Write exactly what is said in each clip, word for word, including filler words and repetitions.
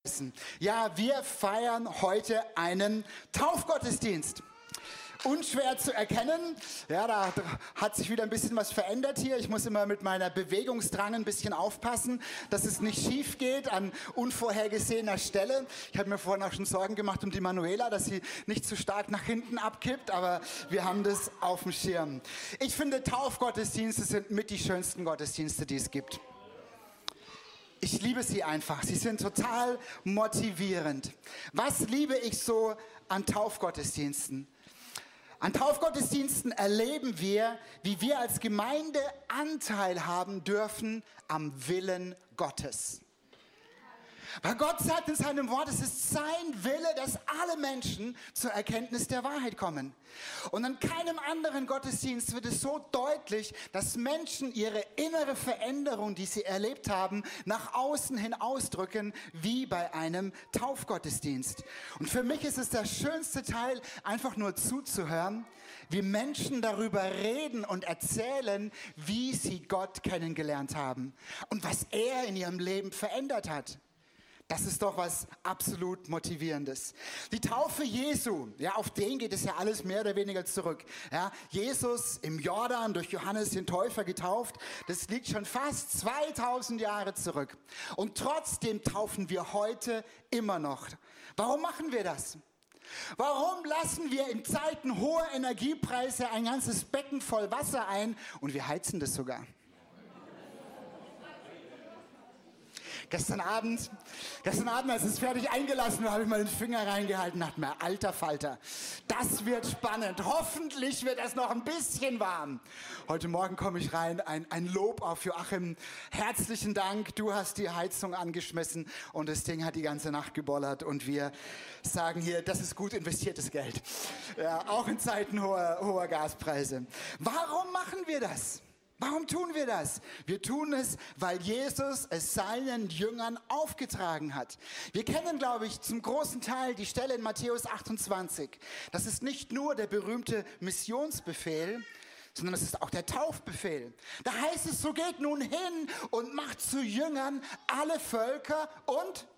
Ja, wir feiern heute einen Taufgottesdienst. Unschwer zu erkennen, ja, da hat sich wieder ein bisschen was verändert hier. Ich muss immer mit meiner Bewegungsdrang ein bisschen aufpassen, dass es nicht schief geht an unvorhergesehener Stelle. Ich habe mir vorhin auch schon Sorgen gemacht um die Manuela, dass sie nicht zu stark nach hinten abkippt, aber wir haben das auf dem Schirm. Ich finde, Taufgottesdienste sind mit die schönsten Gottesdienste, die es gibt. Ich liebe sie einfach. Sie sind total motivierend. Was liebe ich so an Taufgottesdiensten? An Taufgottesdiensten erleben wir, wie wir als Gemeinde Anteil haben dürfen am Willen Gottes. Weil Gott sagt in seinem Wort, es ist sein Wille, dass alle Menschen zur Erkenntnis der Wahrheit kommen. Und an keinem anderen Gottesdienst wird es so deutlich, dass Menschen ihre innere Veränderung, die sie erlebt haben, nach außen hin ausdrücken, wie bei einem Taufgottesdienst. Und für mich ist es der schönste Teil, einfach nur zuzuhören, wie Menschen darüber reden und erzählen, wie sie Gott kennengelernt haben und was er in ihrem Leben verändert hat. Das ist doch was absolut Motivierendes. Die Taufe Jesu, ja, auf den geht es ja alles mehr oder weniger zurück. Ja, Jesus im Jordan durch Johannes den Täufer getauft, das liegt schon fast zweitausend Jahre zurück. Und trotzdem taufen wir heute immer noch. Warum machen wir das? Warum lassen wir in Zeiten hoher Energiepreise ein ganzes Becken voll Wasser ein und wir heizen das sogar? Gestern Abend, gestern Abend, als es fertig eingelassen war, habe ich mal den Finger reingehalten und dachte mir, alter Falter, das wird spannend. Hoffentlich wird es noch ein bisschen warm. Heute Morgen komme ich rein, ein, ein Lob auf Joachim. Herzlichen Dank, du hast die Heizung angeschmissen und das Ding hat die ganze Nacht gebollert. Und wir sagen hier, das ist gut investiertes Geld. Ja, auch in Zeiten hoher, hoher Gaspreise. Warum machen wir das? Warum tun wir das? Wir tun es, weil Jesus es seinen Jüngern aufgetragen hat. Wir kennen, glaube ich, zum großen Teil die Stelle in Matthäus achtundzwanzig. Das ist nicht nur der berühmte Missionsbefehl, sondern es ist auch der Taufbefehl. Da heißt es, so geht nun hin und macht zu Jüngern alle Völker und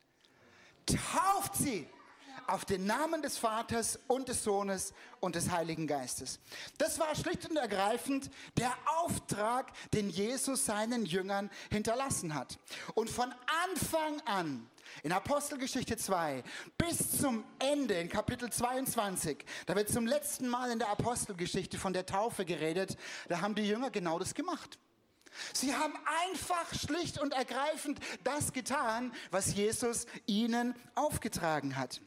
tauft sie auf den Namen des Vaters und des Sohnes und des Heiligen Geistes. Das war schlicht und ergreifend der Auftrag, den Jesus seinen Jüngern hinterlassen hat. Und von Anfang an, in Apostelgeschichte zwei, bis zum Ende, in Kapitel zweiundzwanzig, da wird zum letzten Mal in der Apostelgeschichte von der Taufe geredet, da haben die Jünger genau das gemacht. Sie haben einfach schlicht und ergreifend das getan, was Jesus ihnen aufgetragen hat.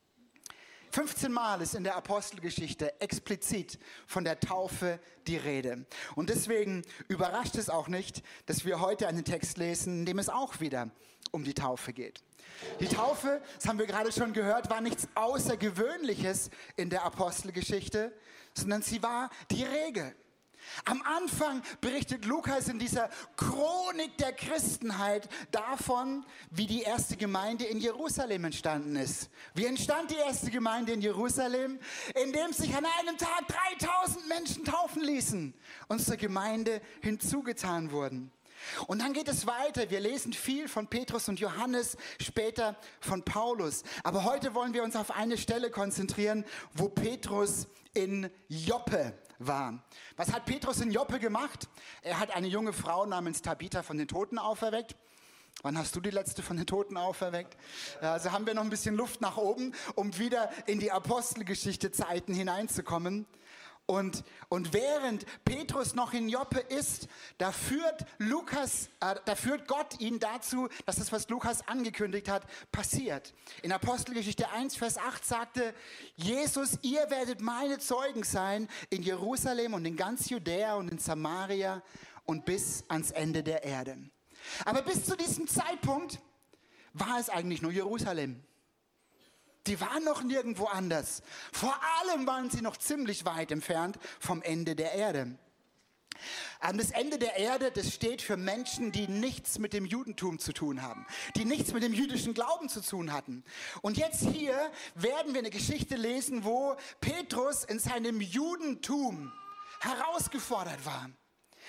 fünfzehn Mal ist in der Apostelgeschichte explizit von der Taufe die Rede. Und deswegen überrascht es auch nicht, dass wir heute einen Text lesen, in dem es auch wieder um die Taufe geht. Die Taufe, das haben wir gerade schon gehört, war nichts Außergewöhnliches in der Apostelgeschichte, sondern sie war die Regel. Am Anfang berichtet Lukas in dieser Chronik der Christenheit davon, wie die erste Gemeinde in Jerusalem entstanden ist. Wie entstand die erste Gemeinde in Jerusalem? Indem sich an einem Tag dreitausend Menschen taufen ließen und zur Gemeinde hinzugetan wurden. Und dann geht es weiter. Wir lesen viel von Petrus und Johannes, später von Paulus. Aber heute wollen wir uns auf eine Stelle konzentrieren, wo Petrus in Joppe war. Was hat Petrus in Joppe gemacht? Er hat eine junge Frau namens Tabitha von den Toten auferweckt. Wann hast du die letzte von den Toten auferweckt? Also haben wir noch ein bisschen Luft nach oben, um wieder in die Apostelgeschichte Zeiten hineinzukommen. Und, und während Petrus noch in Joppe ist, da führt, Lukas, äh, da führt Gott ihn dazu, dass das, was Lukas angekündigt hat, passiert. In Apostelgeschichte eins, Vers acht sagte Jesus, ihr werdet meine Zeugen sein in Jerusalem und in ganz Judäa und in Samaria und bis ans Ende der Erde. Aber bis zu diesem Zeitpunkt war es eigentlich nur Jerusalem. Die waren noch nirgendwo anders. Vor allem waren sie noch ziemlich weit entfernt vom Ende der Erde. Das Ende der Erde, das steht für Menschen, die nichts mit dem Judentum zu tun haben, die nichts mit dem jüdischen Glauben zu tun hatten. Und jetzt hier werden wir eine Geschichte lesen, wo Petrus in seinem Judentum herausgefordert war.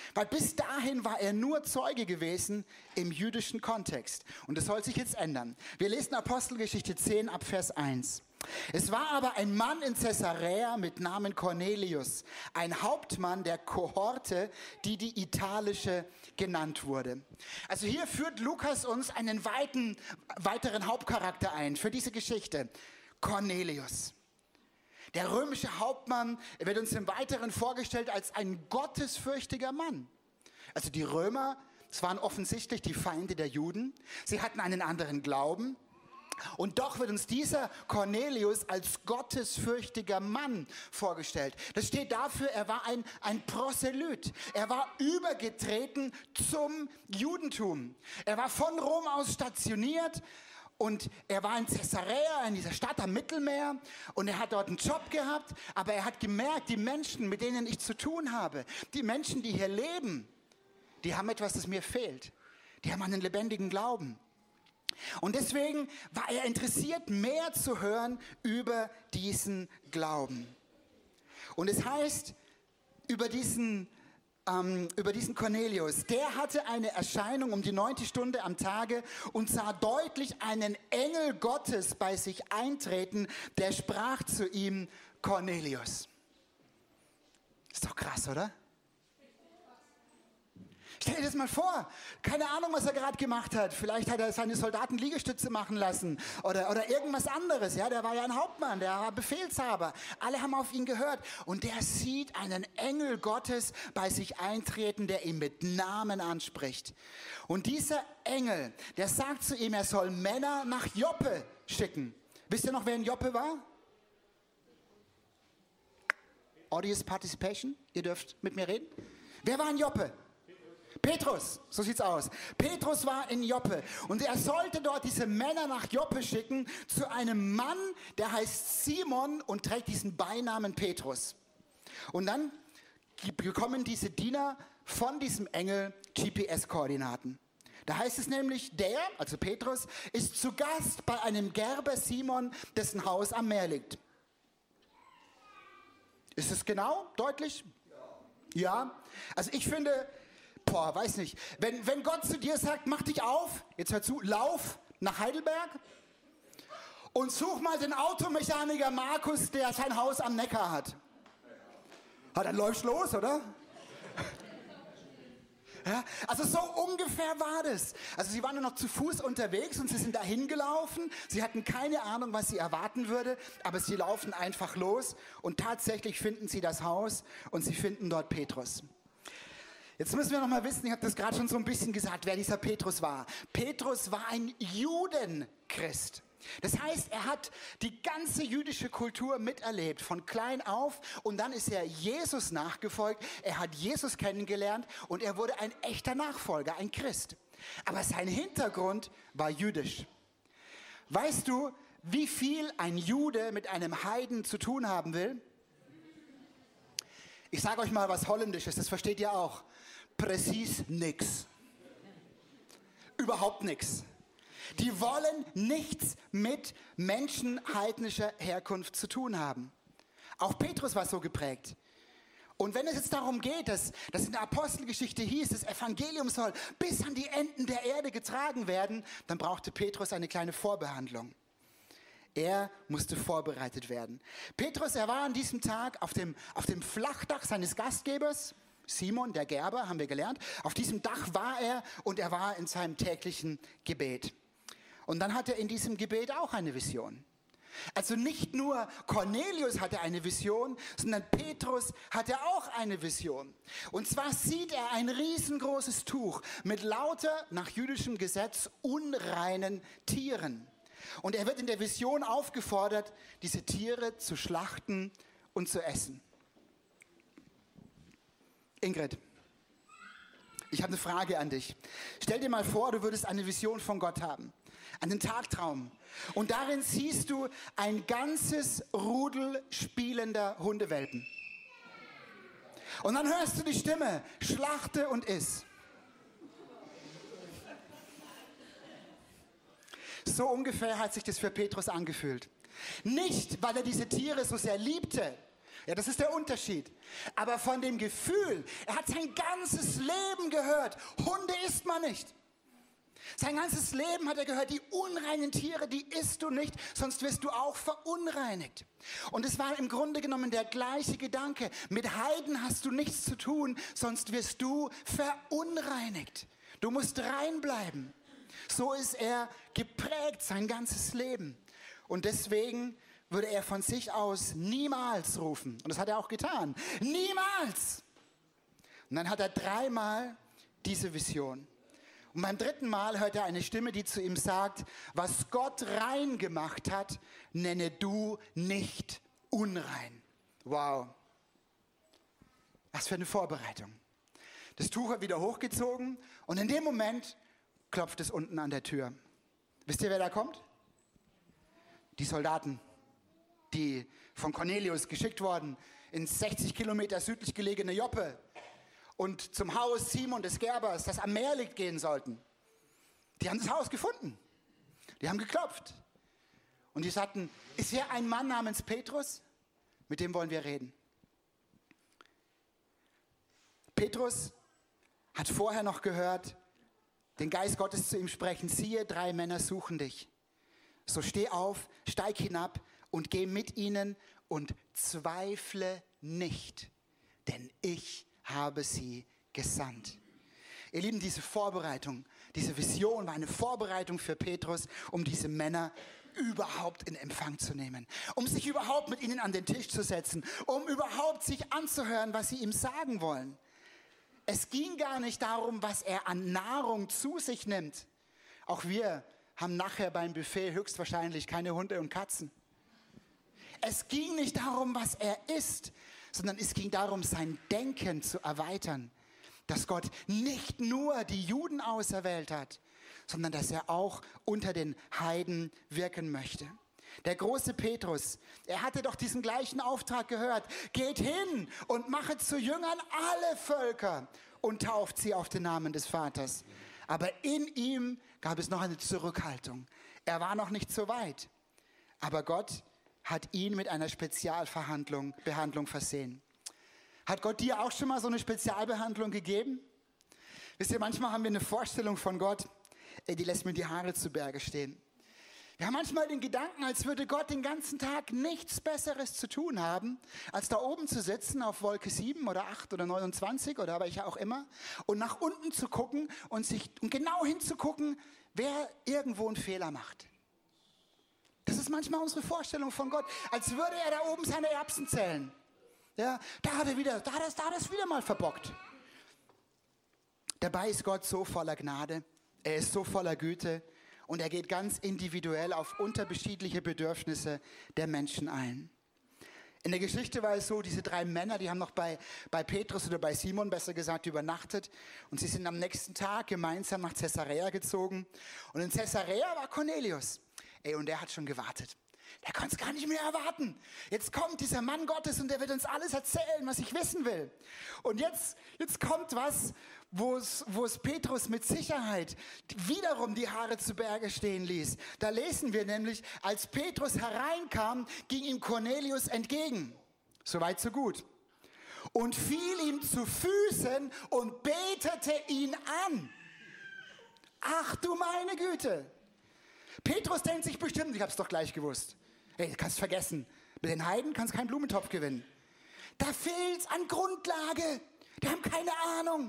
Weil bis dahin war er nur Zeuge gewesen im jüdischen Kontext. Und das soll sich jetzt ändern. Wir lesen Apostelgeschichte zehn ab Vers eins. Es war aber ein Mann in Caesarea mit Namen Cornelius, ein Hauptmann der Kohorte, die die italische genannt wurde. Also hier führt Lukas uns einen weiten, weiteren Hauptcharakter ein für diese Geschichte. Cornelius. Der römische Hauptmann wird uns im Weiteren vorgestellt als ein gottesfürchtiger Mann. Also die Römer, es waren offensichtlich die Feinde der Juden. Sie hatten einen anderen Glauben. Und doch wird uns dieser Cornelius als gottesfürchtiger Mann vorgestellt. Das steht dafür, er war ein, ein Proselyt. Er war übergetreten zum Judentum. Er war von Rom aus stationiert und er war in Caesarea, in dieser Stadt am Mittelmeer, und er hat dort einen Job gehabt, aber er hat gemerkt, die Menschen, mit denen ich zu tun habe, die Menschen, die hier leben, die haben etwas, das mir fehlt. Die haben einen lebendigen Glauben. Und deswegen war er interessiert, mehr zu hören über diesen Glauben. Und es heißt über diesen, ähm, über diesen Cornelius, der hatte eine Erscheinung um die neunte Stunde am Tage und sah deutlich einen Engel Gottes bei sich eintreten, der sprach zu ihm: Cornelius. Ist doch krass, oder? Stell dir das mal vor, keine Ahnung, was er gerade gemacht hat. Vielleicht hat er seine Soldaten Liegestütze machen lassen oder, oder irgendwas anderes. Ja, der war ja ein Hauptmann, der war Befehlshaber. Alle haben auf ihn gehört. Und der sieht einen Engel Gottes bei sich eintreten, der ihn mit Namen anspricht. Und dieser Engel, der sagt zu ihm, er soll Männer nach Joppe schicken. Wisst ihr noch, wer in Joppe war? Audience Participation, ihr dürft mit mir reden. Wer war in Joppe? Petrus, so sieht's aus. Petrus war in Joppe und er sollte dort diese Männer nach Joppe schicken zu einem Mann, der heißt Simon und trägt diesen Beinamen Petrus. Und dann bekommen diese Diener von diesem Engel G P S-Koordinaten. Da heißt es nämlich, der, also Petrus, ist zu Gast bei einem Gerber Simon, dessen Haus am Meer liegt. Ist es genau, deutlich? Ja. Ja. Also ich finde... Boah, weiß nicht. Wenn, wenn Gott zu dir sagt, mach dich auf, jetzt hör zu, lauf nach Heidelberg und such mal den Automechaniker Markus, der sein Haus am Neckar hat. Ja, dann läufst du los, oder? Ja, also so ungefähr war das. Also sie waren nur noch zu Fuß unterwegs und sie sind dahin gelaufen. Sie hatten keine Ahnung, was sie erwarten würde, aber sie laufen einfach los und tatsächlich finden sie das Haus und sie finden dort Petrus. Jetzt müssen wir noch mal wissen, ich habe das gerade schon so ein bisschen gesagt, wer dieser Petrus war. Petrus war ein Judenchrist. Das heißt, er hat die ganze jüdische Kultur miterlebt, von klein auf, und dann ist er Jesus nachgefolgt, er hat Jesus kennengelernt und er wurde ein echter Nachfolger, ein Christ. Aber sein Hintergrund war jüdisch. Weißt du, wie viel ein Jude mit einem Heiden zu tun haben will? Ich sage euch mal was Holländisches, das versteht ihr auch. Präzis nix. Überhaupt nichts. Die wollen nichts mit Menschen heidnischer Herkunft zu tun haben. Auch Petrus war so geprägt. Und wenn es jetzt darum geht, dass, dass in der Apostelgeschichte hieß, das Evangelium soll bis an die Enden der Erde getragen werden, dann brauchte Petrus eine kleine Vorbehandlung. Er musste vorbereitet werden. Petrus, er war an diesem Tag auf dem, auf dem Flachdach seines Gastgebers, Simon, der Gerber, haben wir gelernt. Auf diesem Dach war er und er war in seinem täglichen Gebet. Und dann hat er in diesem Gebet auch eine Vision. Also nicht nur Cornelius hatte eine Vision, sondern Petrus hatte auch eine Vision. Und zwar sieht er ein riesengroßes Tuch mit lauter, nach jüdischem Gesetz, unreinen Tieren. Und er wird in der Vision aufgefordert, diese Tiere zu schlachten und zu essen. Ingrid, ich habe eine Frage an dich. Stell dir mal vor, du würdest eine Vision von Gott haben, einen Tagtraum. Und darin siehst du ein ganzes Rudel spielender Hundewelpen. Und dann hörst du die Stimme, schlachte und iss. So ungefähr hat sich das für Petrus angefühlt. Nicht, weil er diese Tiere so sehr liebte, Ja, das ist der Unterschied. Aber von dem Gefühl, er hat sein ganzes Leben gehört, Hunde isst man nicht. Sein ganzes Leben hat er gehört, die unreinen Tiere, die isst du nicht, sonst wirst du auch verunreinigt. Und es war im Grunde genommen der gleiche Gedanke. Mit Heiden hast du nichts zu tun, sonst wirst du verunreinigt. Du musst rein bleiben. So ist er geprägt, sein ganzes Leben. Und deswegen würde er von sich aus niemals rufen. Und das hat er auch getan. Niemals! Und dann hat er dreimal diese Vision. Und beim dritten Mal hört er eine Stimme, die zu ihm sagt, was Gott rein gemacht hat, nenne du nicht unrein. Wow. Was für eine Vorbereitung. Das Tuch hat wieder hochgezogen und in dem Moment klopft es unten an der Tür. Wisst ihr, wer da kommt? Die Soldaten, die von Cornelius geschickt wurden ins sechzig Kilometer südlich gelegene Joppe und zum Haus Simon des Gerbers, das am Meer liegt, gehen sollten. Die haben das Haus gefunden. Die haben geklopft. Und die sagten, ist hier ein Mann namens Petrus? Mit dem wollen wir reden. Petrus hat vorher noch gehört, den Geist Gottes zu ihm sprechen, siehe, drei Männer suchen dich. So steh auf, steig hinab und geh mit ihnen und zweifle nicht, denn ich habe sie gesandt. Ihr Lieben, diese Vorbereitung, diese Vision war eine Vorbereitung für Petrus, um diese Männer überhaupt in Empfang zu nehmen, um sich überhaupt mit ihnen an den Tisch zu setzen, um überhaupt sich anzuhören, was sie ihm sagen wollen. Es ging gar nicht darum, was er an Nahrung zu sich nimmt. Auch wir haben nachher beim Buffet höchstwahrscheinlich keine Hunde und Katzen. Es ging nicht darum, was er isst, sondern es ging darum, sein Denken zu erweitern. Dass Gott nicht nur die Juden auserwählt hat, sondern dass er auch unter den Heiden wirken möchte. Der große Petrus, er hatte doch diesen gleichen Auftrag gehört. Geht hin und machet zu Jüngern alle Völker und tauft sie auf den Namen des Vaters. Aber in ihm gab es noch eine Zurückhaltung. Er war noch nicht so weit. Aber Gott hat ihn mit einer Spezialbehandlung Behandlung versehen. Hat Gott dir auch schon mal so eine Spezialbehandlung gegeben? Wisst ihr, manchmal haben wir eine Vorstellung von Gott, ey, die lässt mir die Haare zu Berge stehen. Wir haben manchmal den Gedanken, als würde Gott den ganzen Tag nichts Besseres zu tun haben, als da oben zu sitzen auf Wolke sieben oder acht oder neunundzwanzig oder welche auch immer und nach unten zu gucken und, sich, und genau hinzugucken, wer irgendwo einen Fehler macht. Das ist manchmal unsere Vorstellung von Gott, als würde er da oben seine Erbsen zählen. Ja, da hat er wieder, da hat er, da hat er es wieder mal verbockt. Dabei ist Gott so voller Gnade, er ist so voller Güte und er geht ganz individuell auf unterschiedliche Bedürfnisse der Menschen ein. In der Geschichte war es so, diese drei Männer, die haben noch bei, bei Petrus oder bei Simon, besser gesagt, übernachtet und sie sind am nächsten Tag gemeinsam nach Caesarea gezogen und in Caesarea war Cornelius. Ey, und der hat schon gewartet. Der konnte es gar nicht mehr erwarten. Jetzt kommt dieser Mann Gottes und der wird uns alles erzählen, was ich wissen will. Und jetzt, jetzt kommt was, wo es, wo es Petrus mit Sicherheit wiederum die Haare zu Berge stehen ließ. Da lesen wir nämlich, als Petrus hereinkam, ging ihm Cornelius entgegen. Soweit, so gut. Und fiel ihm zu Füßen und betete ihn an. Ach du meine Güte. Petrus denkt sich bestimmt, ich hab's doch gleich gewusst. Hey, du kannst vergessen, mit den Heiden kannst du keinen Blumentopf gewinnen. Da fehlt's an Grundlage. Die haben keine Ahnung.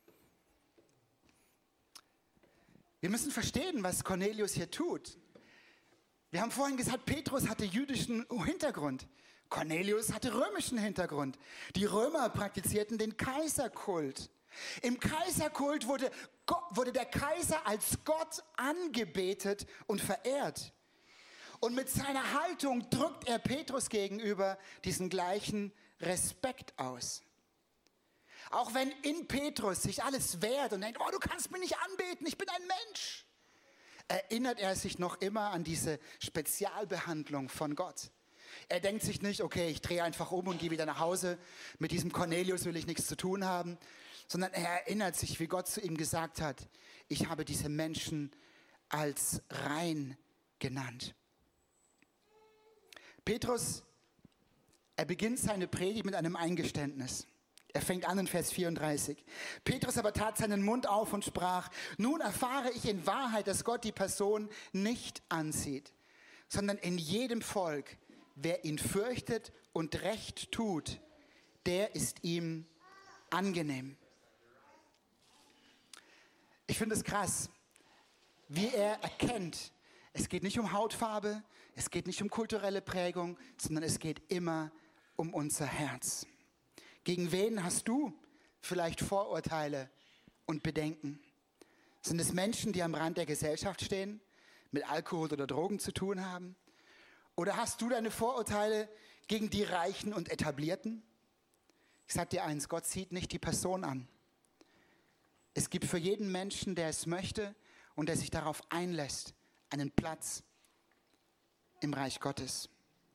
Wir müssen verstehen, was Cornelius hier tut. Wir haben vorhin gesagt, Petrus hatte jüdischen Hintergrund. Cornelius hatte römischen Hintergrund. Die Römer praktizierten den Kaiserkult. Im Kaiserkult wurde, Gott, wurde der Kaiser als Gott angebetet und verehrt. Und mit seiner Haltung drückt er Petrus gegenüber diesen gleichen Respekt aus. Auch wenn in Petrus sich alles wehrt und denkt, oh, du kannst mich nicht anbeten, ich bin ein Mensch, erinnert er sich noch immer an diese Spezialbehandlung von Gott. Er denkt sich nicht, okay, ich drehe einfach um und gehe wieder nach Hause, mit diesem Cornelius will ich nichts zu tun haben, sondern er erinnert sich, wie Gott zu ihm gesagt hat, ich habe diese Menschen als rein genannt. Petrus Er beginnt seine Predigt mit einem Eingeständnis. Er fängt an in Vers vierunddreißig. Petrus aber tat seinen Mund auf und sprach, nun erfahre ich in Wahrheit, dass Gott die Person nicht ansieht, sondern in jedem Volk, wer ihn fürchtet und Recht tut, der ist ihm angenehm. Ich finde es krass, wie er erkennt, es geht nicht um Hautfarbe, es geht nicht um kulturelle Prägung, sondern es geht immer um unser Herz. Gegen wen hast du vielleicht Vorurteile und Bedenken? Sind es Menschen, die am Rand der Gesellschaft stehen, mit Alkohol oder Drogen zu tun haben? Oder hast du deine Vorurteile gegen die Reichen und Etablierten? Ich sage dir eins, Gott sieht nicht die Person an. Es gibt für jeden Menschen, der es möchte und der sich darauf einlässt, einen Platz im Reich Gottes.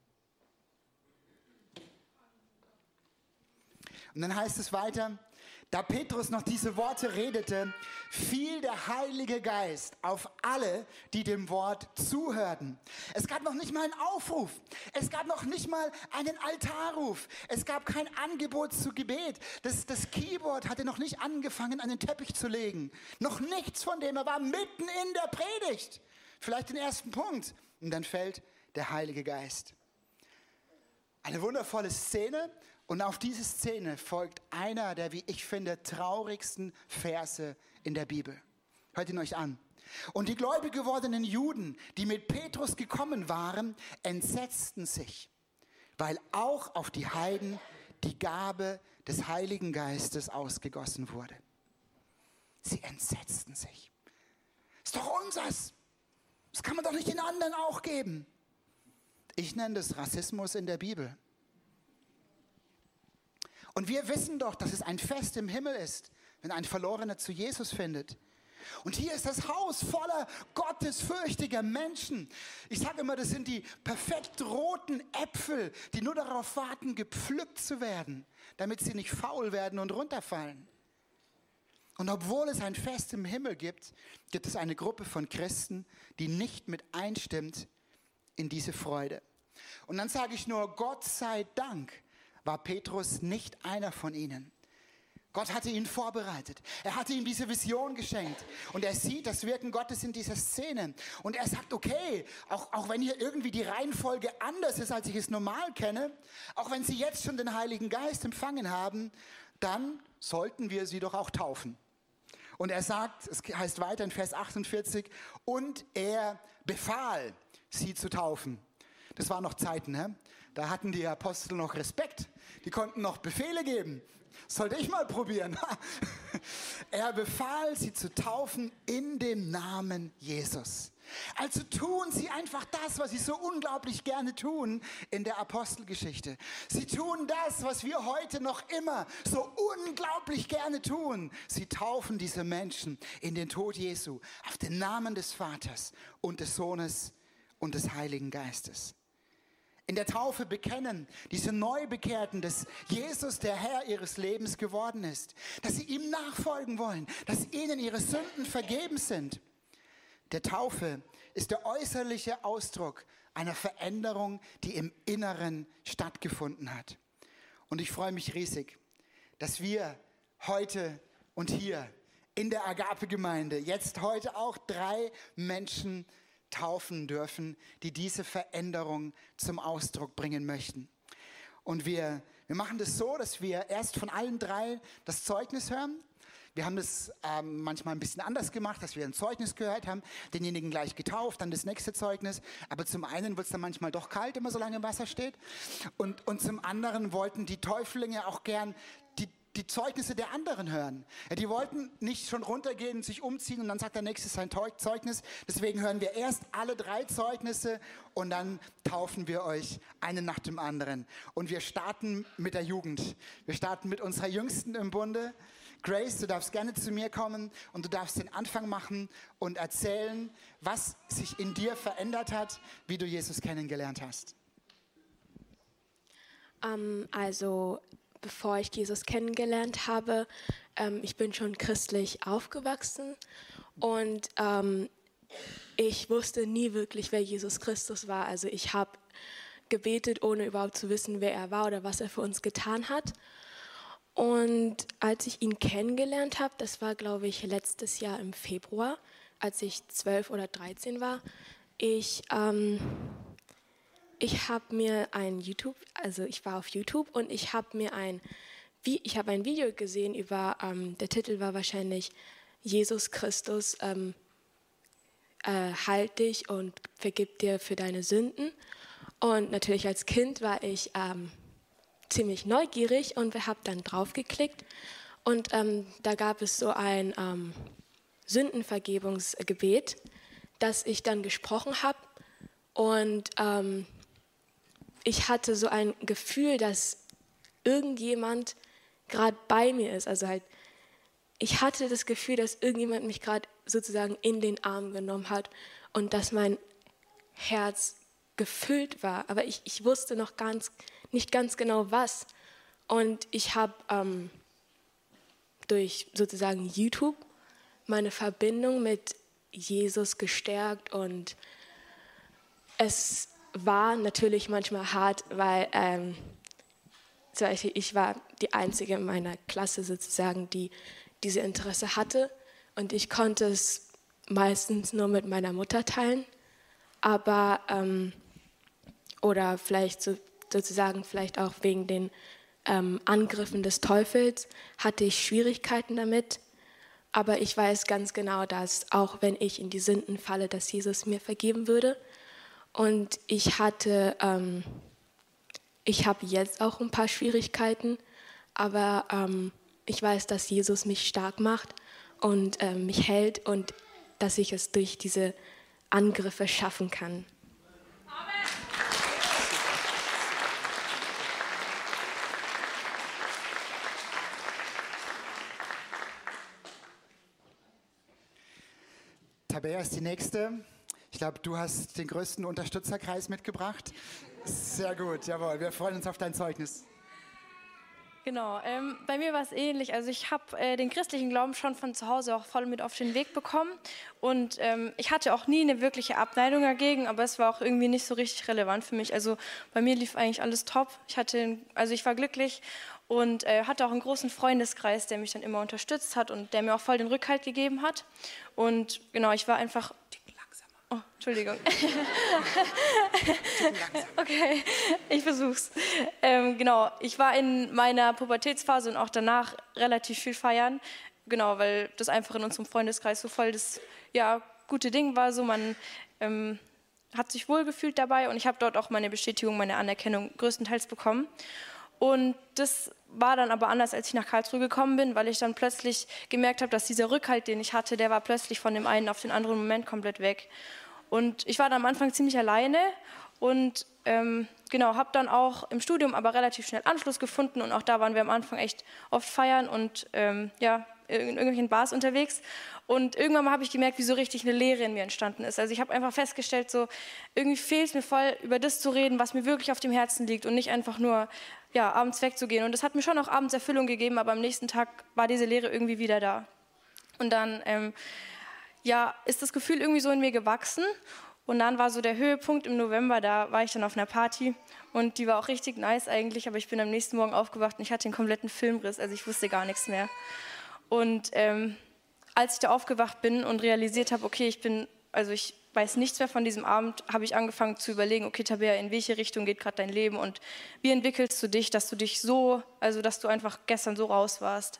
Und dann heißt es weiter, da Petrus noch diese Worte redete, fiel der Heilige Geist auf alle, die dem Wort zuhörten. Es gab noch nicht mal einen Aufruf. Es gab noch nicht mal einen Altarruf. Es gab kein Angebot zu Gebet. Das, das Keyboard hatte noch nicht angefangen, an den Teppich zu legen. Noch nichts von dem. Er war mitten in der Predigt. Vielleicht den ersten Punkt. Und dann fällt der Heilige Geist. Eine wundervolle Szene. Und auf diese Szene folgt einer der, wie ich finde, traurigsten Verse in der Bibel. Hört ihn euch an. Und die gläubig gewordenen Juden, die mit Petrus gekommen waren, entsetzten sich, weil auch auf die Heiden die Gabe des Heiligen Geistes ausgegossen wurde. Sie entsetzten sich. Ist doch unseres. Das kann man doch nicht den anderen auch geben. Ich nenne das Rassismus in der Bibel. Und wir wissen doch, dass es ein Fest im Himmel ist, wenn ein Verlorener zu Jesus findet. Und hier ist das Haus voller gottesfürchtiger Menschen. Ich sage immer, das sind die perfekt roten Äpfel, die nur darauf warten, gepflückt zu werden, damit sie nicht faul werden und runterfallen. Und obwohl es ein Fest im Himmel gibt, gibt es eine Gruppe von Christen, die nicht mit einstimmt in diese Freude. Und dann sage ich nur, Gott sei Dank, war Petrus nicht einer von ihnen. Gott hatte ihn vorbereitet. Er hatte ihm diese Vision geschenkt. Und er sieht das Wirken Gottes in dieser Szene. Und er sagt, okay, auch, auch wenn hier irgendwie die Reihenfolge anders ist, als ich es normal kenne, auch wenn sie jetzt schon den Heiligen Geist empfangen haben, dann sollten wir sie doch auch taufen. Und er sagt, es heißt weiter in Vers achtundvierzig, und er befahl, sie zu taufen. Das waren noch Zeiten, ne? Da hatten die Apostel noch Respekt. Die konnten noch Befehle geben. Sollte ich mal probieren. Er befahl, sie zu taufen in dem Namen Jesus. Also tun sie einfach das, was sie so unglaublich gerne tun in der Apostelgeschichte. Sie tun das, was wir heute noch immer so unglaublich gerne tun. Sie taufen diese Menschen in den Tod Jesu, auf den Namen des Vaters und des Sohnes und des Heiligen Geistes. In der Taufe bekennen diese Neubekehrten, dass Jesus der Herr ihres Lebens geworden ist, dass sie ihm nachfolgen wollen, dass ihnen ihre Sünden vergeben sind. Der Taufe ist der äußerliche Ausdruck einer Veränderung, die im Inneren stattgefunden hat. Und ich freue mich riesig, dass wir heute und hier in der Agape-Gemeinde jetzt heute auch drei Menschen taufen dürfen, die diese Veränderung zum Ausdruck bringen möchten. Und wir, wir machen das so, dass wir erst von allen drei das Zeugnis hören. Wir haben das ähm, manchmal ein bisschen anders gemacht, dass wir ein Zeugnis gehört haben, denjenigen gleich getauft, dann das nächste Zeugnis. Aber zum einen wird es dann manchmal doch kalt, immer so lange im Wasser steht. Und, und zum anderen wollten die Täuflinge auch gern die die Zeugnisse der anderen hören. Ja, die wollten nicht schon runtergehen, sich umziehen und dann sagt der Nächste sein Zeugnis. Deswegen hören wir erst alle drei Zeugnisse und dann taufen wir euch einen nach dem anderen. Und wir starten mit der Jugend. Wir starten mit unserer Jüngsten im Bunde. Grace, du darfst gerne zu mir kommen und du darfst den Anfang machen und erzählen, was sich in dir verändert hat, wie du Jesus kennengelernt hast. Um, also bevor ich Jesus kennengelernt habe, ähm, ich bin schon christlich aufgewachsen und ähm, ich wusste nie wirklich, wer Jesus Christus war. Also ich habe gebetet, ohne überhaupt zu wissen, wer er war oder was er für uns getan hat. Und als ich ihn kennengelernt habe, das war, glaube ich, letztes Jahr im Februar, als ich zwölf oder dreizehn war, ich, ähm, ich habe mir ein YouTube, also ich war auf YouTube und ich habe mir ein, ich habe ein Video gesehen über, ähm, der Titel war wahrscheinlich Jesus Christus, ähm, äh, halt dich und vergib dir für deine Sünden. Und natürlich als Kind war ich ähm, ziemlich neugierig und habe dann draufgeklickt. Und ähm, da gab es so ein ähm, Sündenvergebungsgebet, das ich dann gesprochen habe. Und ähm, ich hatte so ein Gefühl, dass irgendjemand gerade bei mir ist. Also halt, ich hatte das Gefühl, dass irgendjemand mich gerade sozusagen in den Arm genommen hat und dass mein Herz gefüllt war. Aber ich, ich wusste noch ganz, nicht ganz genau was. Und ich habe ähm, durch sozusagen YouTube meine Verbindung mit Jesus gestärkt. Und es war natürlich manchmal hart, weil ähm, zum Beispiel ich war die Einzige in meiner Klasse sozusagen, die diese Interesse hatte. Und ich konnte es meistens nur mit meiner Mutter teilen, aber ähm, oder vielleicht so, sozusagen vielleicht auch wegen den ähm, Angriffen des Teufels hatte ich Schwierigkeiten damit. Aber ich weiß ganz genau, dass auch wenn ich in die Sünden falle, dass Jesus mir vergeben würde. Und ich hatte, ähm, ich habe jetzt auch ein paar Schwierigkeiten, aber ähm, ich weiß, dass Jesus mich stark macht und äh, mich hält und dass ich es durch diese Angriffe schaffen kann. Amen. Tabea ist die Nächste. Ich glaube, du hast den größten Unterstützerkreis mitgebracht. Sehr gut, jawohl. Wir freuen uns auf dein Zeugnis. Genau, ähm, bei mir war es ähnlich. Also ich habe äh, den christlichen Glauben schon von zu Hause auch voll mit auf den Weg bekommen und ähm, ich hatte auch nie eine wirkliche Abneigung dagegen, aber es war auch irgendwie nicht so richtig relevant für mich. Also bei mir lief eigentlich alles top. Ich hatte, also ich war glücklich und äh, hatte auch einen großen Freundeskreis, der mich dann immer unterstützt hat und der mir auch voll den Rückhalt gegeben hat. Und genau, ich war einfach... Oh, Entschuldigung. Okay, ich versuch's. Ähm, genau, ich war in meiner Pubertätsphase und auch danach relativ viel feiern. Genau, weil das einfach in unserem Freundeskreis so voll das ja, gute Ding war. So, man ähm, hat sich wohlgefühlt dabei und ich habe dort auch meine Bestätigung, meine Anerkennung größtenteils bekommen. Und das war dann aber anders, als ich nach Karlsruhe gekommen bin, weil ich dann plötzlich gemerkt habe, dass dieser Rückhalt, den ich hatte, der war plötzlich von dem einen auf den anderen Moment komplett weg. Und ich war dann am Anfang ziemlich alleine und ähm, genau, habe dann auch im Studium aber relativ schnell Anschluss gefunden und auch da waren wir am Anfang echt oft feiern und ähm, ja, in irgendwelchen Bars unterwegs. Und irgendwann mal habe ich gemerkt, wie so richtig eine Leere in mir entstanden ist. Also ich habe einfach festgestellt, so irgendwie fehlt es mir voll, über das zu reden, was mir wirklich auf dem Herzen liegt und nicht einfach nur ja, abends wegzugehen. Und das hat mir schon auch abends Erfüllung gegeben, aber am nächsten Tag war diese Leere irgendwie wieder da. Und dann ähm, ja, ist das Gefühl irgendwie so in mir gewachsen und dann war so der Höhepunkt im November, da war ich dann auf einer Party und die war auch richtig nice eigentlich, aber ich bin am nächsten Morgen aufgewacht und ich hatte den kompletten Filmriss, also ich wusste gar nichts mehr. Und ähm, als ich da aufgewacht bin und realisiert habe, okay, ich bin, also ich weiß nichts mehr von diesem Abend, habe ich angefangen zu überlegen, okay Tabea, in welche Richtung geht gerade dein Leben und wie entwickelst du dich, dass du dich so, also dass du einfach gestern so raus warst.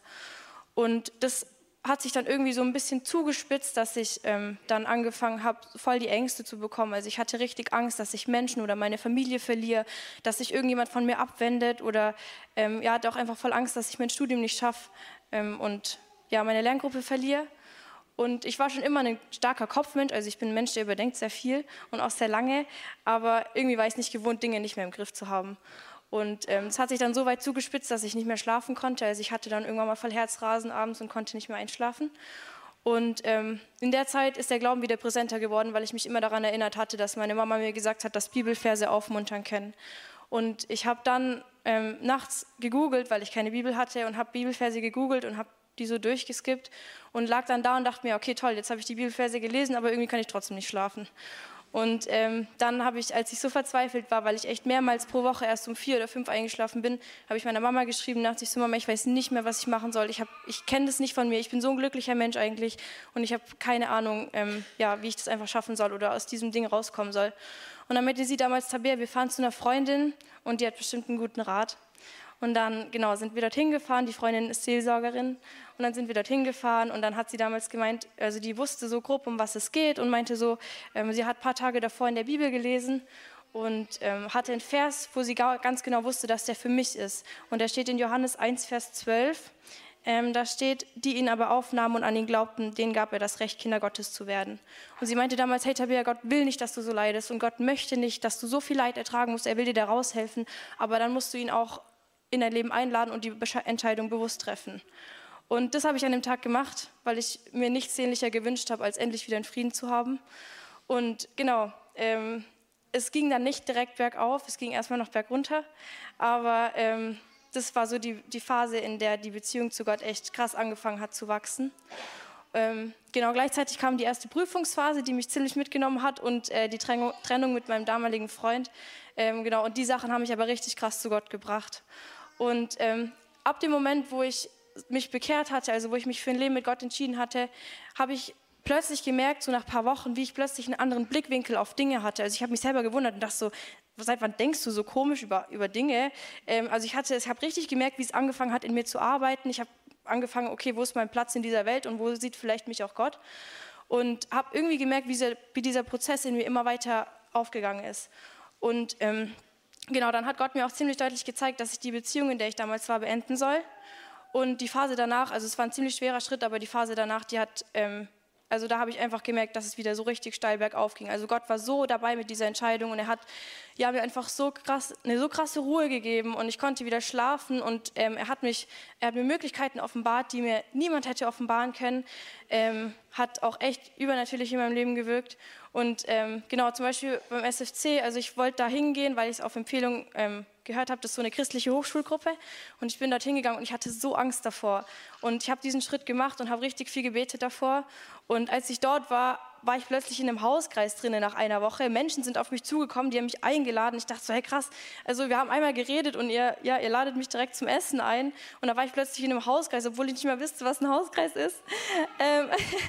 Und das hat sich dann irgendwie so ein bisschen zugespitzt, dass ich ähm, dann angefangen habe, voll die Ängste zu bekommen. Also ich hatte richtig Angst, dass ich Menschen oder meine Familie verliere, dass sich irgendjemand von mir abwendet oder ähm, ja, hatte auch einfach voll Angst, dass ich mein Studium nicht schaffe ähm, und ja, meine Lerngruppe verliere. Und ich war schon immer ein starker Kopfmensch, also ich bin ein Mensch, der überdenkt sehr viel und auch sehr lange, aber irgendwie war ich es nicht gewohnt, Dinge nicht mehr im Griff zu haben. Und ähm, es hat sich dann so weit zugespitzt, dass ich nicht mehr schlafen konnte. Also ich hatte dann irgendwann mal voll Herzrasen abends und konnte nicht mehr einschlafen. Und ähm, in der Zeit ist der Glauben wieder präsenter geworden, weil ich mich immer daran erinnert hatte, dass meine Mama mir gesagt hat, dass Bibelverse aufmuntern können. Und ich habe dann ähm, nachts gegoogelt, weil ich keine Bibel hatte und habe Bibelverse gegoogelt und habe die so durchgeskippt und lag dann da und dachte mir, okay, toll, jetzt habe ich die Bibelverse gelesen, aber irgendwie kann ich trotzdem nicht schlafen. Und ähm, dann habe ich, als ich so verzweifelt war, weil ich echt mehrmals pro Woche erst um vier oder fünf eingeschlafen bin, habe ich meiner Mama geschrieben, dachte ich so, Mama, ich weiß nicht mehr, was ich machen soll. Ich, ich kenne das nicht von mir. Ich bin so ein glücklicher Mensch eigentlich und ich habe keine Ahnung, ähm, ja, wie ich das einfach schaffen soll oder aus diesem Ding rauskommen soll. Und dann meinte sie damals, Tabea, wir fahren zu einer Freundin und die hat bestimmt einen guten Rat. Und dann, genau, sind wir dorthin gefahren, die Freundin ist Seelsorgerin und dann sind wir dorthin gefahren und dann hat sie damals gemeint, also die wusste so grob, um was es geht und meinte so, ähm, sie hat ein paar Tage davor in der Bibel gelesen und ähm, hatte einen Vers, wo sie ganz genau wusste, dass der für mich ist. Und der steht in Johannes eins, Vers zwölf, ähm, da steht, die ihn aber aufnahmen und an ihn glaubten, denen gab er das Recht, Kinder Gottes zu werden. Und sie meinte damals, hey Tabea, Gott will nicht, dass du so leidest und Gott möchte nicht, dass du so viel Leid ertragen musst, er will dir da raushelfen, aber dann musst du ihn auch in dein Leben einladen und die Entscheidung bewusst treffen. Und das habe ich an dem Tag gemacht, weil ich mir nichts sehnlicher gewünscht habe, als endlich wieder einen Frieden zu haben. Und genau, ähm, es ging dann nicht direkt bergauf, es ging erstmal noch bergunter, aber ähm, das war so die, die Phase, in der die Beziehung zu Gott echt krass angefangen hat zu wachsen. Ähm, genau, gleichzeitig kam die erste Prüfungsphase, die mich ziemlich mitgenommen hat und äh, die Trennung, Trennung mit meinem damaligen Freund. Ähm, genau, und die Sachen haben mich aber richtig krass zu Gott gebracht. Und ähm, ab dem Moment, wo ich mich bekehrt hatte, also wo ich mich für ein Leben mit Gott entschieden hatte, habe ich plötzlich gemerkt, so nach ein paar Wochen, wie ich plötzlich einen anderen Blickwinkel auf Dinge hatte. Also ich habe mich selber gewundert und dachte so, seit wann denkst du so komisch über, über Dinge? Ähm, also ich hatte, ich habe richtig gemerkt, wie es angefangen hat, in mir zu arbeiten. Ich habe angefangen, okay, wo ist mein Platz in dieser Welt und wo sieht vielleicht mich auch Gott? Und habe irgendwie gemerkt, wie dieser, wie dieser Prozess in mir immer weiter aufgegangen ist. Und ähm, genau, dann hat Gott mir auch ziemlich deutlich gezeigt, dass ich die Beziehung, in der ich damals war, beenden soll. Und die Phase danach, also es war ein ziemlich schwerer Schritt, aber die Phase danach, die hat, ähm, also da habe ich einfach gemerkt, dass es wieder so richtig steil bergauf ging. Also Gott war so dabei mit dieser Entscheidung und er hat ja, mir einfach so krass, eine so krasse Ruhe gegeben und ich konnte wieder schlafen und ähm, er hat mich, er hat mir Möglichkeiten offenbart, die mir niemand hätte offenbaren können, ähm, hat auch echt übernatürlich in meinem Leben gewirkt. Und ähm, genau, zum Beispiel beim S F C, also ich wollte da hingehen, weil ich es auf Empfehlung ähm, gehört habe, das ist so eine christliche Hochschulgruppe und ich bin dort hingegangen und ich hatte so Angst davor. Und ich habe diesen Schritt gemacht und habe richtig viel gebetet davor. Und als ich dort war, war ich plötzlich in einem Hauskreis drin nach einer Woche. Menschen sind auf mich zugekommen, die haben mich eingeladen. Ich dachte so, hey krass, also wir haben einmal geredet und ihr, ja, ihr ladet mich direkt zum Essen ein. Und da war ich plötzlich in einem Hauskreis, obwohl ich nicht mehr wusste, was ein Hauskreis ist. Ähm,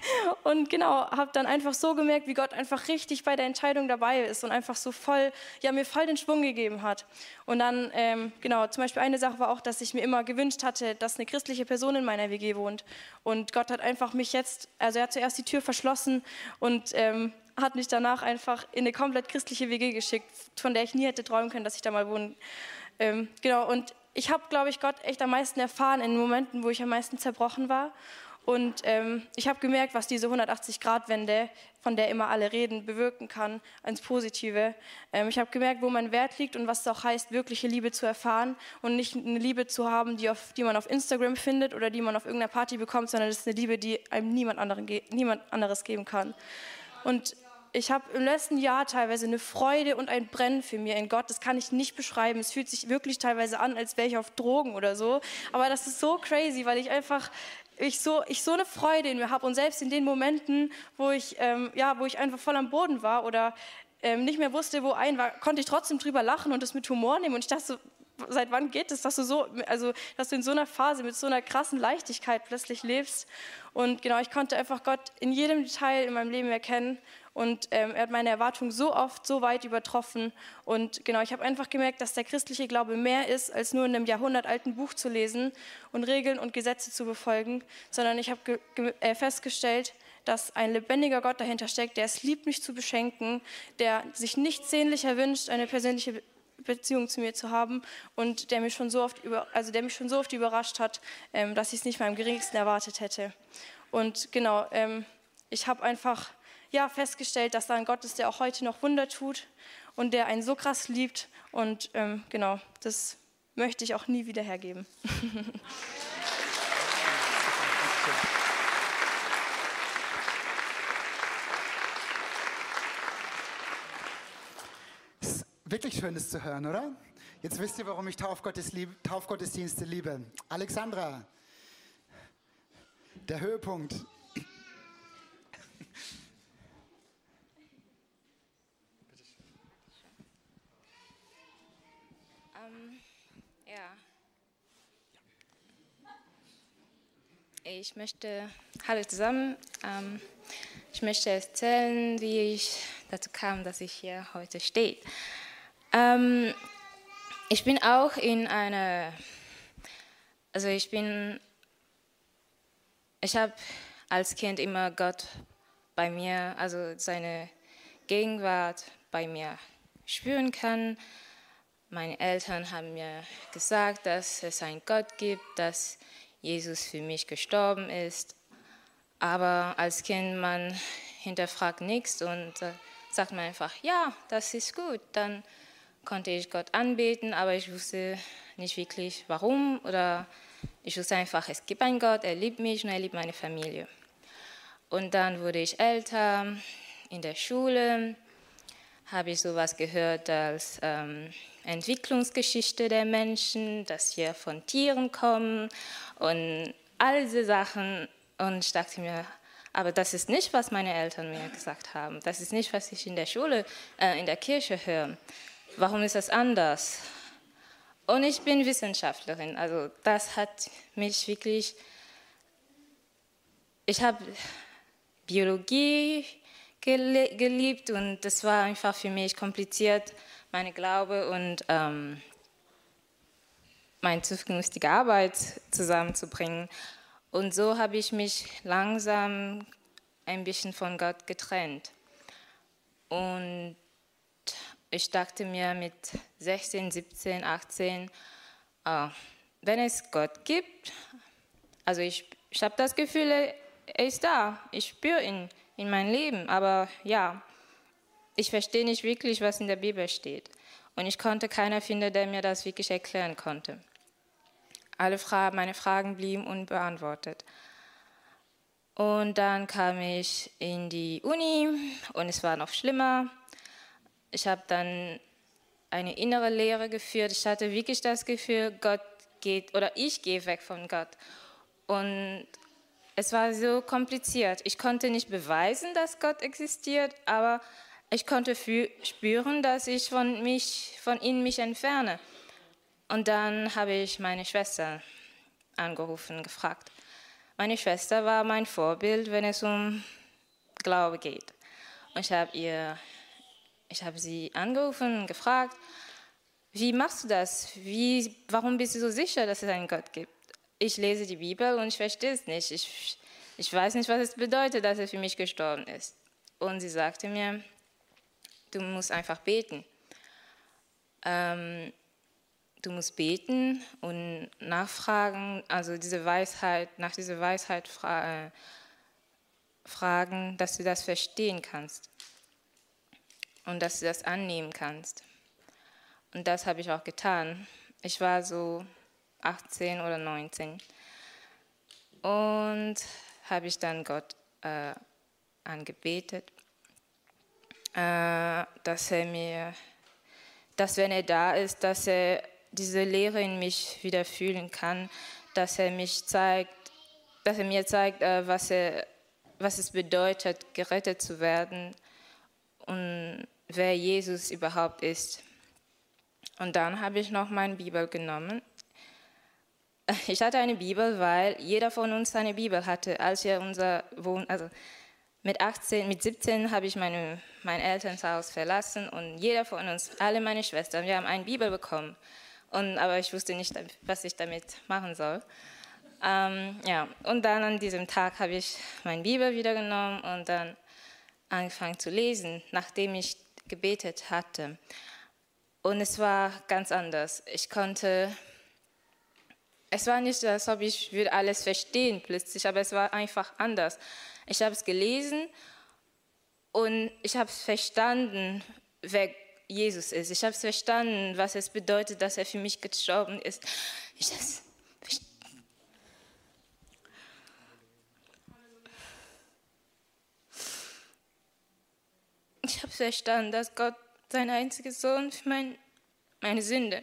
und genau, habe dann einfach so gemerkt, wie Gott einfach richtig bei der Entscheidung dabei ist und einfach so voll, ja, mir voll den Schwung gegeben hat. Und dann, ähm, genau, zum Beispiel eine Sache war auch, dass ich mir immer gewünscht hatte, dass eine christliche Person in meiner W G wohnt. Und Gott hat einfach mich jetzt, also er hat zuerst die Tür verschlossen und ähm, hat mich danach einfach in eine komplett christliche W G geschickt, von der ich nie hätte träumen können, dass ich da mal wohne. Ähm, genau, und ich habe, glaube ich, Gott echt am meisten erfahren in Momenten, wo ich am meisten zerbrochen war. Und ähm, ich habe gemerkt, was diese hundertachtzig-Grad-Wende, von der immer alle reden, bewirken kann, ins Positive. Ähm, ich habe gemerkt, wo mein Wert liegt und was es auch heißt, wirkliche Liebe zu erfahren und nicht eine Liebe zu haben, die, auf, die man auf Instagram findet oder die man auf irgendeiner Party bekommt, sondern das ist eine Liebe, die einem niemand, anderen, niemand anderes geben kann. Und ich habe im letzten Jahr teilweise eine Freude und ein Brennen für mir in Gott. Das kann ich nicht beschreiben. Es fühlt sich wirklich teilweise an, als wäre ich auf Drogen oder so. Aber das ist so crazy, weil ich einfach ich so, ich so eine Freude in mir habe. Und selbst in den Momenten, wo ich, ähm, ja, wo ich einfach voll am Boden war oder ähm, nicht mehr wusste, wo ein war, konnte ich trotzdem drüber lachen und das mit Humor nehmen. Und ich dachte so, seit wann geht es, dass du so, also dass du in so einer Phase mit so einer krassen Leichtigkeit plötzlich lebst. Und genau, ich konnte einfach Gott in jedem Detail in meinem Leben erkennen. Und ähm, er hat meine Erwartungen so oft, so weit übertroffen. Und genau, ich habe einfach gemerkt, dass der christliche Glaube mehr ist, als nur in einem jahrhundertalten Buch zu lesen und Regeln und Gesetze zu befolgen, sondern ich habe äh, festgestellt, dass ein lebendiger Gott dahinter steckt, der es liebt, mich zu beschenken, der sich nichts sehnlicher wünscht, eine persönliche Beziehung zu mir zu haben und der mich schon so oft, über, also der mich schon so oft überrascht hat, ähm, dass ich es nicht mal im geringsten erwartet hätte. Und genau, ähm, ich habe einfach ja, festgestellt, dass da ein Gott ist, der auch heute noch Wunder tut und der einen so krass liebt. Und ähm, genau, das möchte ich auch nie wieder hergeben. Es ist wirklich schön, das zu hören, oder? Jetzt wisst ihr, warum ich Taufgottesdienste liebe. Alexandra, der Höhepunkt. Ähm, ja. Ich möchte, hallo zusammen, ähm, ich möchte erzählen, wie ich dazu kam, dass ich hier heute stehe. Ähm, ich bin auch in einer, also ich bin, ich habe als Kind immer Gott bei mir, also seine Gegenwart bei mir spüren können. Meine Eltern haben mir gesagt, dass es einen Gott gibt, dass Jesus für mich gestorben ist. Aber als Kind, man hinterfragt nichts und äh, sagt man einfach, ja, das ist gut. Dann konnte ich Gott anbeten, aber ich wusste nicht wirklich, warum. Oder ich wusste einfach, es gibt einen Gott, er liebt mich und er liebt meine Familie. Und dann wurde ich älter, in der Schule habe ich sowas gehört als ähm, Entwicklungsgeschichte der Menschen, dass wir von Tieren kommen und all diese Sachen. Und ich dachte mir, aber das ist nicht, was meine Eltern mir gesagt haben. Das ist nicht, was ich in der Schule, äh, in der Kirche höre. Warum ist das anders? Und ich bin Wissenschaftlerin, also das hat mich wirklich, ich habe Biologie geliebt und das war einfach für mich kompliziert, meine Glaube und ähm, meine zukünftige Arbeit zusammenzubringen. Und so habe ich mich langsam ein bisschen von Gott getrennt. Und ich dachte mir mit sechzehn, siebzehn, achtzehn, oh, wenn es Gott gibt, also ich, ich habe das Gefühl, er ist da, ich spüre ihn in meinem Leben, aber ja, ich verstehe nicht wirklich, was in der Bibel steht. Und ich konnte keiner finden, der mir das wirklich erklären konnte. Alle Fragen, meine Fragen blieben unbeantwortet. Und dann kam ich in die Uni und es war noch schlimmer. Ich habe dann eine innere Lehre geführt. Ich hatte wirklich das Gefühl, Gott geht oder ich gehe weg von Gott. Und es war so kompliziert. Ich konnte nicht beweisen, dass Gott existiert, aber ich konnte spüren, dass ich von, mich, von ihm mich entferne. Und dann habe ich meine Schwester angerufen, gefragt. Meine Schwester war mein Vorbild, wenn es um Glaube geht. Und ich habe ihr, ich habe sie angerufen und gefragt, wie machst du das? Wie, warum bist du so sicher, dass es einen Gott gibt? Ich lese die Bibel und ich verstehe es nicht. Ich, ich weiß nicht, was es bedeutet, dass er für mich gestorben ist. Und sie sagte mir, du musst einfach beten. Ähm, du musst beten und nachfragen, also diese Weisheit, nach dieser Weisheit fra- äh, fragen, dass du das verstehen kannst und dass du das annehmen kannst. Und das habe ich auch getan. Ich war so achtzehn oder neunzehn. Und habe ich dann Gott äh, angebetet, äh, dass er mir, dass wenn er da ist, dass er diese Leere in mich wieder fühlen kann, dass er mich zeigt, dass er mir zeigt, äh, was, er, was es bedeutet, gerettet zu werden und wer Jesus überhaupt ist. Und dann habe ich noch meine Bibel genommen. Ich hatte eine Bibel, weil jeder von uns eine Bibel hatte, als wir unser Wohn, also mit achtzehn, mit siebzehn habe ich meine, mein Elternhaus verlassen und jeder von uns, alle meine Schwestern, wir haben eine Bibel bekommen. Und, aber ich wusste nicht, was ich damit machen soll. Ähm, ja, und dann an diesem Tag habe ich meine Bibel wieder genommen und dann angefangen zu lesen, nachdem ich gebetet hatte. Und es war ganz anders. Ich konnte, es war nicht, als ob ich würde alles verstehen plötzlich, aber es war einfach anders. Ich habe es gelesen und ich habe es verstanden, wer Jesus ist. Ich habe es verstanden, was es bedeutet, dass er für mich gestorben ist. Ich habe es Ich habe verstanden, dass Gott seinen einzigen Sohn für mein, meine Sünde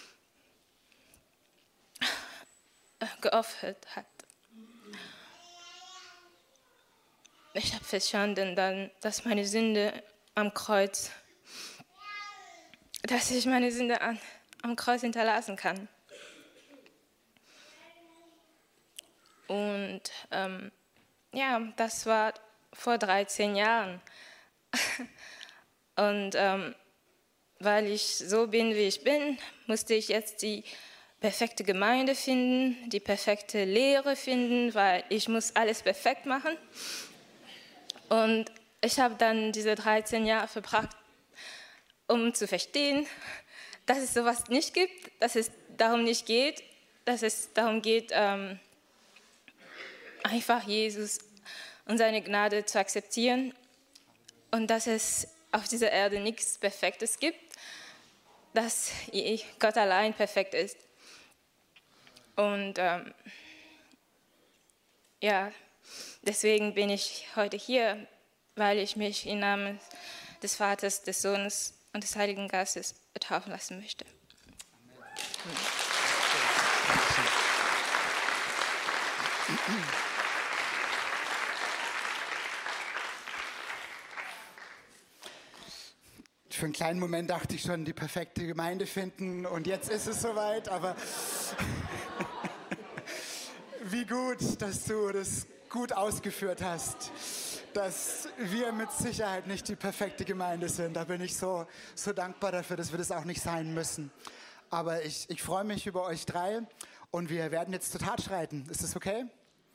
geopfert hat. Ich habe verstanden, dann, dass meine Sünde am Kreuz, dass ich meine Sünde an, am Kreuz hinterlassen kann. Und ähm, ja, das war vor dreizehn Jahren. Und ähm, weil ich so bin, wie ich bin, musste ich jetzt die perfekte Gemeinde finden, die perfekte Lehre finden, weil ich muss alles perfekt machen. Und ich habe dann diese dreizehn Jahre verbracht, um zu verstehen, dass es sowas nicht gibt, dass es darum nicht geht, dass es darum geht, ähm, einfach Jesus und seine Gnade zu akzeptieren und dass es auf dieser Erde nichts Perfektes gibt, dass Gott allein perfekt ist. Und ähm, ja, deswegen bin ich heute hier, weil ich mich im Namen des Vaters, des Sohnes und des Heiligen Geistes taufen lassen möchte. Amen. Für einen kleinen Moment dachte ich schon, die perfekte Gemeinde finden und jetzt ist es soweit, aber wie gut, dass du das gut ausgeführt hast, dass wir mit Sicherheit nicht die perfekte Gemeinde sind. Da bin ich so, so dankbar dafür, dass wir das auch nicht sein müssen. Aber ich, ich freue mich über euch drei und wir werden jetzt zur Tat schreiten. Ist das okay?